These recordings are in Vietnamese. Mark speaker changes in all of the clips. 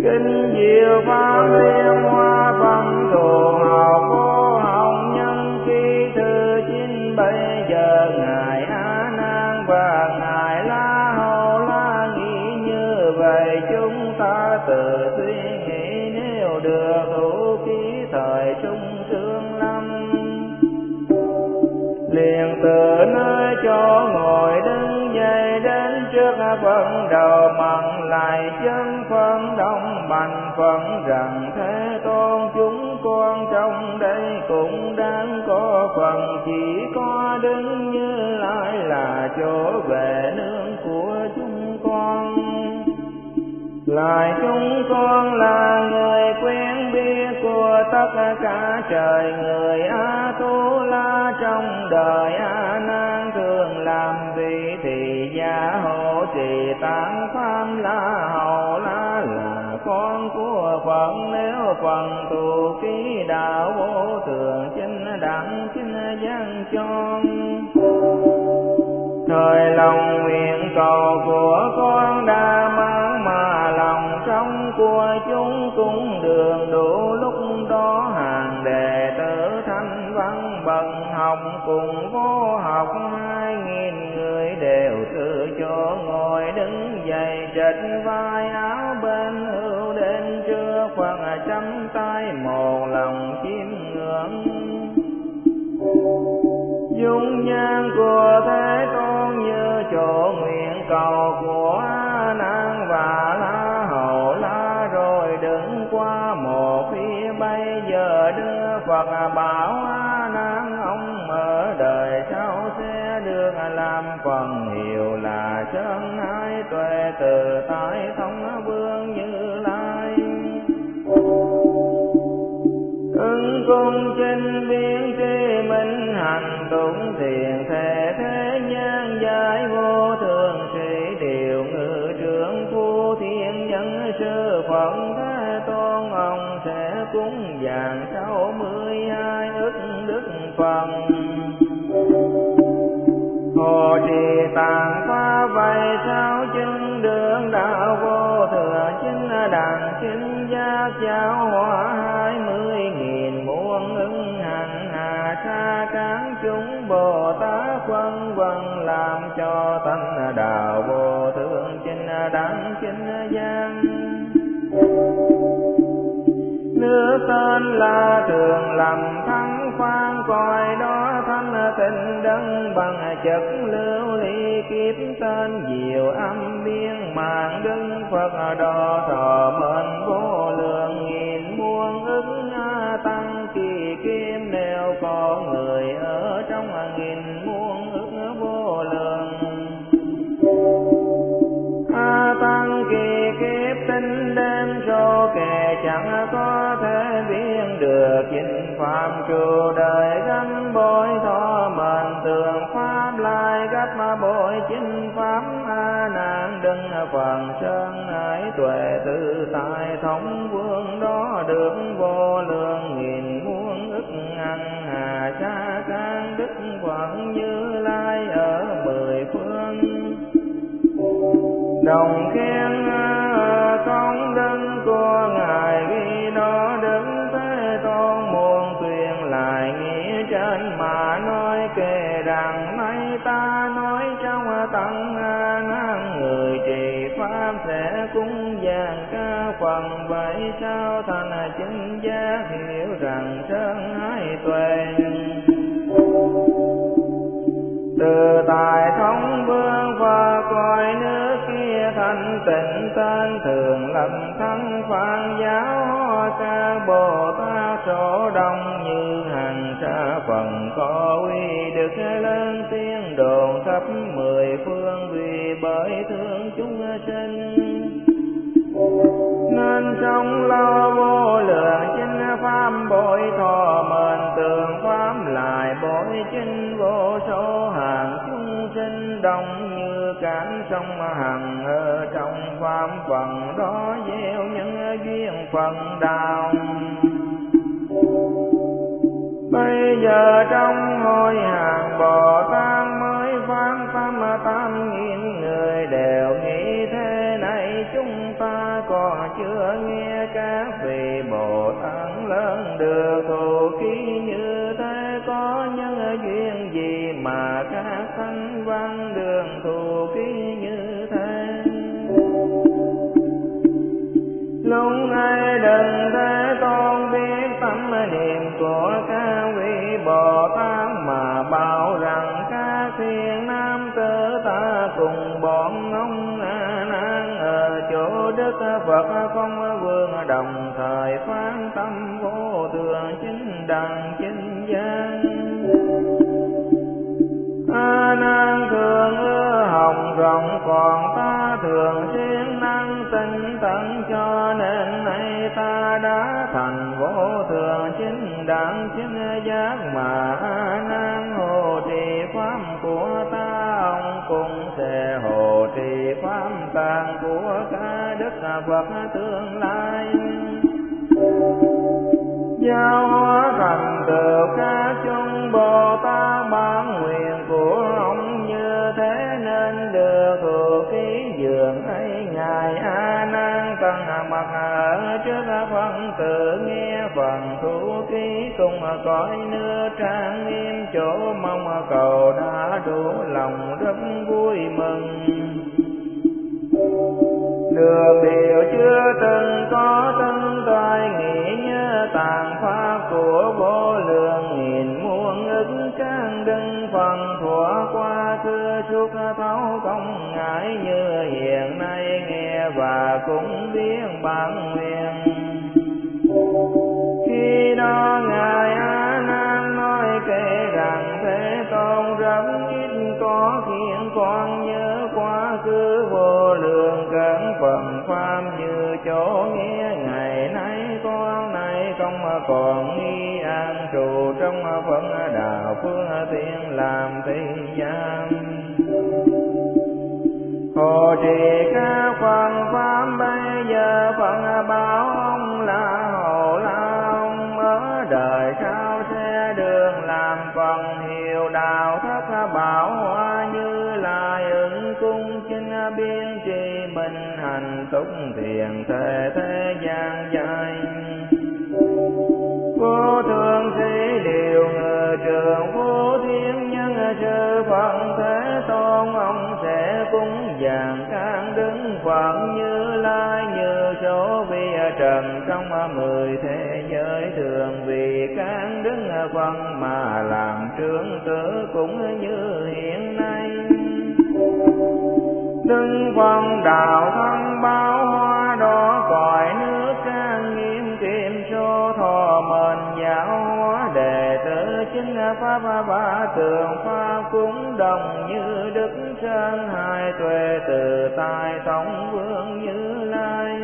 Speaker 1: kinh diệu pháp liên hoa văn thù học vô hồng nhân khi thứ 9 bây giờ ngài A Nan và ngài La Hầu La nghĩ như vậy, chúng ta tự suy nghĩ nếu được thủ ký thời sung sướng lắm. Liền từ nơi chỗ ngồi đứng dậy đến trước phận đầu mặn lại chân phận đông bành phận rằng Thế Tôn chúng con trong đây cũng đang có phần, chỉ có đứng Như Lai là chỗ về nương của chúng con. Lại chúng con là người quen biết của tất cả trời người A Tu La, trong đời A Nan thường làm vị thị gia hộ trì tán pháp. La Hầu La là con của Phật, nếu phần tu ký đạo vô thường chánh đẳng chánh giác cho. Thời lòng nguyện cầu của con đã mang mà lòng trong của chúng cũng đường đủ, lúc đó hàng đệ tử thanh văn bậc học cùng vô học 2000 người đều từ chỗ ngồi đứng dậy, trịch vai áo bên hữu đến trước Phật, chắp tay một lòng chiêm ngưỡng. Dung nhan của Thế Tôn như chỗ nguyện cầu của A Nan và La Hầu La, rồi đứng qua một phía bây giờ đưa Phật bảo A Nan ông ở đời sau sẽ được làm phần hiệu là sơn hai tuệ từ tại thông vương Như Lai. Ứng cung chinh biến tri minh hành tụng thiền thể thế nhân giải vô thường sĩ điều ngự trưởng phu thiên nhân sư Phật Thế Tôn, ông sẽ cúng dường 62 ức đức phần. Hồ trì tạng pháp vậy sao chứng đường đạo vô thừa chính đẳng chính giác giáo hóa 20.000 muôn ứng hành hà sa cán chúng Bồ Tát vân vân, làm cho tánh đạo vô thượng chính đẳng chính giác. Nước tên là thường lầm thắng phan coi đó thanh tịnh đấng bằng chất lưu ly kiếp tên diệu âm biên mạng đức Phật đo thọ mệnh vô lượng nghìn muôn ức tăng kỳ kim, nếu có người ở trong nghìn muôn ức vô lượng tăng kỳ kiếp tinh đêm số kể chẳng có thể biên được, chính pháp trụ đời gắn bội thọ mệnh tường pháp lại gấp bội chính pháp A Nan đừng phần sơn hải tuệ tự tại thống vương đó được vô lượng nghìn muôn ức ăn hà sa can đức Phật Như Lai ở 10 phương. Đồng khen công đức của ngài ghi đó đứng Thế Tôn muôn tuyên lại nghĩa trên mà nói kể rằng nay ta nói trong tăng A Nan người trì pháp sẽ cúng dường ca phần, vậy sao thành chính giác hiểu rằng sơn hải tuệ từ tại thống vương và coi nước kia thanh tịnh tên thường lâm thắng phan giáo ca Bồ Tát số đông như hàng sa phần có uy đức lớn tiếng đồn khắp 10 phương, vì bởi thương chúng sinh nên sống lo vô lượng chính pháp bội thọ mệnh tường pháp lại bội chính vô số hàng chúng sinh đông như cánh sông hằng ở trong pháp phần đó gieo nhân duyên phần đạo. Bây giờ trong ngôi hàng Bồ Tát mới phán pháp 8.000 người đều nghĩ thế này, chúng ta có chưa nghe các vị Bồ Tát lớn được thù ký như thế, có nhân duyên gì mà các thánh văn đường thù ký như thế. Lúc ấy đừng Thế Tôn biết tâm niệm của các vị Bồ Tát mà bảo rằng các thiên nam tử ta cùng bọn ông A Nan ở chỗ Đức Phật Phong Vương đồng thời phán tâm vô thượng chính đẳng chính giác. A Nan thường ưa hồng rộng, còn ta thường siêng năng tinh tấn, cho nên nay ta đã thành vô thượng chính đẳng chính giác. Mà A Nan hộ trì pháp của ta, ông cũng sẽ hộ trì pháp tạng của cả Đức Phật tương lai. Giáo hóa thành tựu các chúng Bồ Tát bản nguyện của ông như thế, nên được thù ký dường ấy. Ngài A Nan tầng mặt ở trước Phật tự nghe phần thú ký, cùng cõi nước trang nghiêm chỗ mong cầu đã đủ lòng rất vui mừng. Được điều chưa từng có từng tai nghĩ nhớ tạng pháp của vô lượng nghìn muôn ức trang đừng phần thuở qua xưa suốt thấu công ngại, như hiện nay nghe và cũng biết bản nguyện. Khi đó Ngài A Nan nói kể rằng Thế Tôn rất ít có khiến con nhớ quá khứ vô lượng cẩn phần pháp, như chỗ nghe ngày nay con nay không còn nghi an trụ trong Phật đạo phương tiện làm thế gian. Hộ trì các phần pháp bây giờ Phật bảo ông là hộ la ông, ở đời sau sẽ đường làm phần hiệu đạo thất bảo hoa, như là ứng cung chinh biên trì minh hành túc thiền thể thế gian dài. Vô thượng sĩ điều ngự trường vô thiên nhân sư Phật Thế Tôn, ông sẽ cúng dường các đức Phật Như Lai như số vi trần trong 10 thế giới thường, vì các đức Phật mà làm trưởng tử cũng như hiện nay. Đức Phật đạo thân báo hoa đó cõi nước trang nghiêm kim số thọ mệnh giáo hóa đệ tử chính pháp ba tường pháp cúng đồng như Đức Sơn hai tuệ từ tại thống vương Như Lai.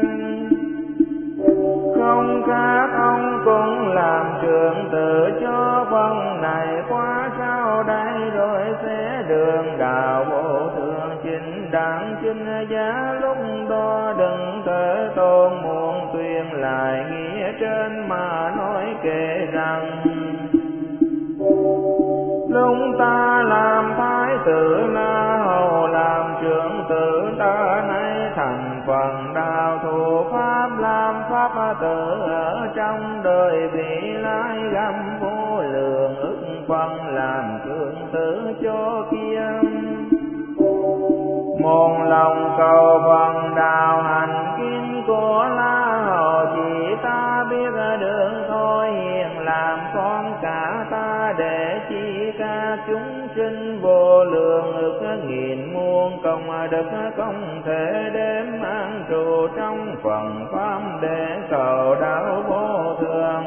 Speaker 1: Không khác ông cũng làm trưởng tử cho phần này, quá sau đây rồi sẽ đường đạo vô thượng chính đẳng chính giá. Lúc đó đừng Thế Tôn muôn tuyên lại nghĩa trên mà nói kể rằng, lúc ta làm thái tử La Hầu làm trưởng tử, ta nay thành phần đạo thủ pháp làm pháp tử, ở trong đời vị lai găm vô lượng ức phần làm trưởng tử cho kia. Một lòng cầu phần đạo hành kiến của La Hầu, chỉ ta biết đường thôi hiền làm con cả ta, để chi ca chúng sinh vô lượng ức nghìn muôn công đức không thể đếm an trụ trong phần pháp, để cầu đạo vô thượng.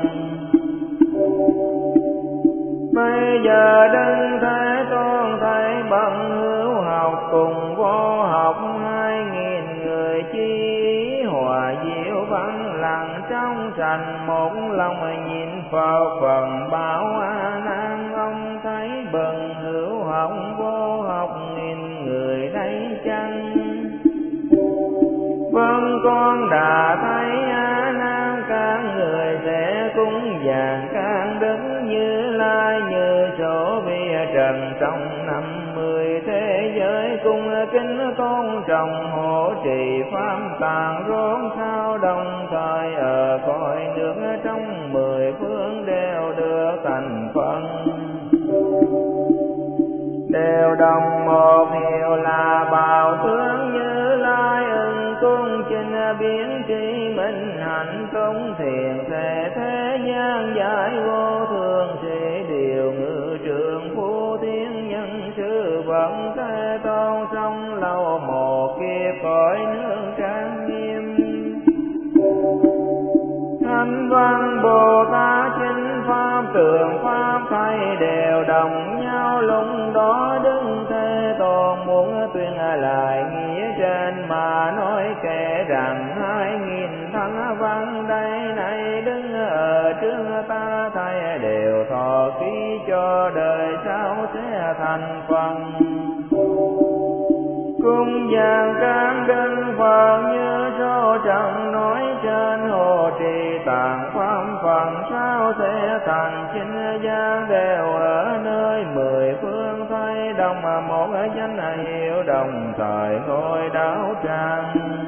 Speaker 1: Bây giờ Đức Thế Tôn thấy bằng hữu học cùng vô học 2000 người chi hòa diệu văn lặng trong sành, một lòng nhìn Phật phần bảo A Nan. Ông thấy bằng hữu học vô học nghìn người đây chăng? Vâng, con đã thấy A Nan các người sẽ cúng dường các đức Như Lai như số vi trần trong 50 thế giới, cung kính tôn trọng hộ trì pháp tàn rốn sao đồng thời ở cõi nước trong mười phương đều được thành phần, đều đồng một hiệu là bảo tướng Như Lai ưng cung trình biến tri minh hạnh công thiền thể thế gian giải vô thường sĩ điều ngự trường phú thiên nhân sư vận thế tôn sông lâu một kiếp cõi nước trang nghiêm. Thanh văn Bồ Tát chính pháp tường pháp thay đều đồng nhau lúc đó đứng Thế Tôn muốn tuyên lại nghĩa trên mà nói kể rằng 2000 thanh văn đây này đứng ở trước ta thay đều thọ ký cho đời sau sẽ thành phần. Cung giang cam đức Phật như số trận nói trên hồ trì tạng pháp phần sao sẽ thành chinh gian đều ở nơi mười phương thay đồng một danh hiệu đồng thời ngôi đáo trang.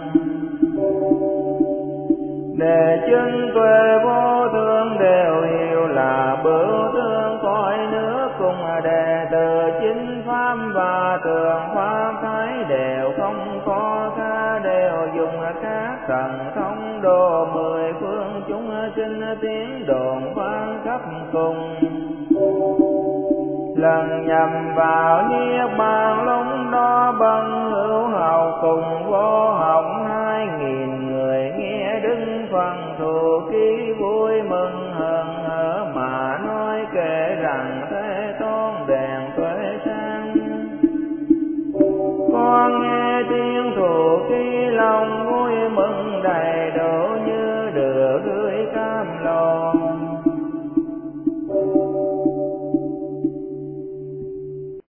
Speaker 1: Đề chân tuệ vô thương đều hiểu là bửu tương cõi nước cùng đệ tử chính pháp và tường pháp thái đều không có ca đều dùng các thần thông độ mười phương chúng sinh tiếng đồn vang khắp cùng. Lần nhằm vào niết bàn lúc đó bằng hữu hầu cùng vô học 2000 người nghe đứng phần thù ký vui mừng hớn hở mà nói kể rằng Thế Tôn đèn tuệ sáng. Con nghe tiếng thù ký lòng vui mừng đầy đủ như được gửi ca